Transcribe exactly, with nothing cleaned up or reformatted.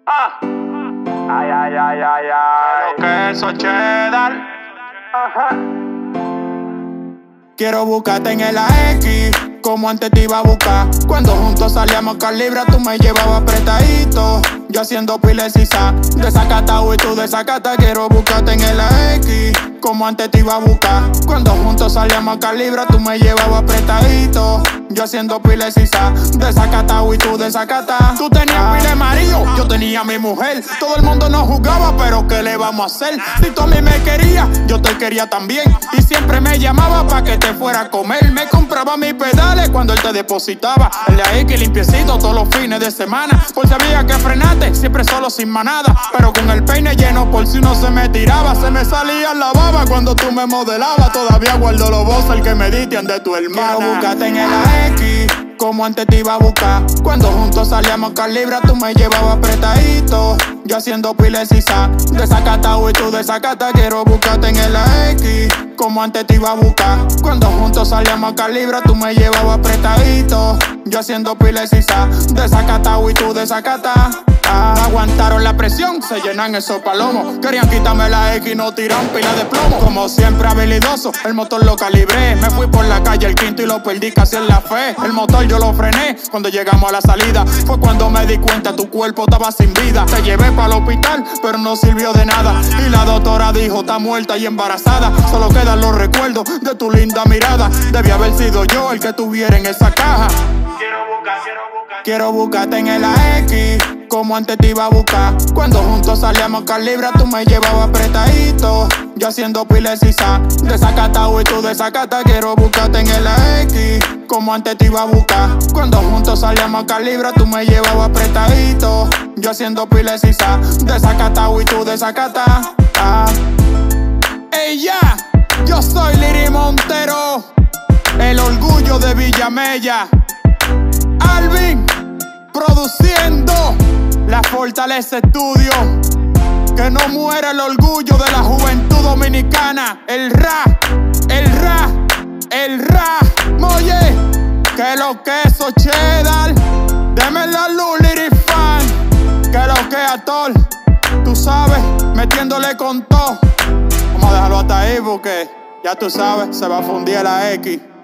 Ah. Ay, ay, ay, ay, ay. Lo que eso cheddar. Ajá. Quiero buscarte en el A X, como antes te iba a buscar. Cuando juntos salíamos calibra, tú me llevabas apretadito. Yo haciendo piles y sa, desacatado y tú desacata. Quiero buscarte en el A X, como antes te iba a buscar. Cuando juntos salíamos calibra, tú me llevabas apretadito. Yo haciendo piles y sa, desacatado y tú desacata. Tú tenías pile marido, yo tenía a mi mujer. Todo el mundo nos jugaba, pero ¿qué le vamos a hacer? Si tú a mí me querías, yo te quería también. Y siempre me llamaba pa' que te fuera a comer. Me compraba mis pedales cuando él te depositaba. El A X limpiecito todos los fines de semana. Por si había que frenarte, siempre solo sin manada. Pero con el peine lleno por si uno se me tiraba. Se me salía la baba cuando tú me modelabas. Todavía guardo los voces que me dicen de tu hermana. Quiero buscarte en el A X, como antes te iba a buscar. Cuando juntos salíamos calibra, tú me llevabas apretadito. Yo haciendo piles y sa, desacatado y tú desacata. Quiero buscarte en el A X, como antes te iba a buscar. Cuando juntos salíamos calibra, tú me llevabas apretadito. Yo haciendo piles y sa, desacatado y tú desacata. Ah, aguantaron la presión, se llenan esos palomos. Querían quitarme la X y no tiran pila de plomo. Como siempre habilidoso, el motor lo calibré. Me fui por la calle el quinto y lo perdí casi en la fe. El motor yo lo frené cuando llegamos a la salida. Fue cuando me di cuenta tu cuerpo estaba sin vida. Te llevé para el hospital, pero no sirvió de nada. Y la doctora dijo, está muerta y embarazada. Solo quedan los recuerdos de tu linda mirada. Debí haber sido yo el que tuviera en esa caja. Quiero buscar, quiero buscar. Quiero buscarte en el A X, como antes te iba a buscar. Cuando juntos salíamos calibra, tú me llevabas apretadito. Yo haciendo piles y sa, desacatado y tú desacata. Quiero buscarte en el A X, como antes te iba a buscar. Cuando juntos salíamos calibra, tú me llevabas apretadito. Yo haciendo piles y sa, desacatado y tú desacata. Ah. Ey ya, yo soy Liri Montero, el orgullo de Villamella. Alvin, produciendo La Fortaleza Estudio. Que no muera el orgullo de la juventud dominicana. El ra, el ra, el ra. Moye, que lo que eso cheddar. Deme la luz, Liri Fan. Que lo que atol, tú sabes, metiéndole con todo. Vamos a dejarlo hasta ahí porque ya tú sabes, se va a fundir la X.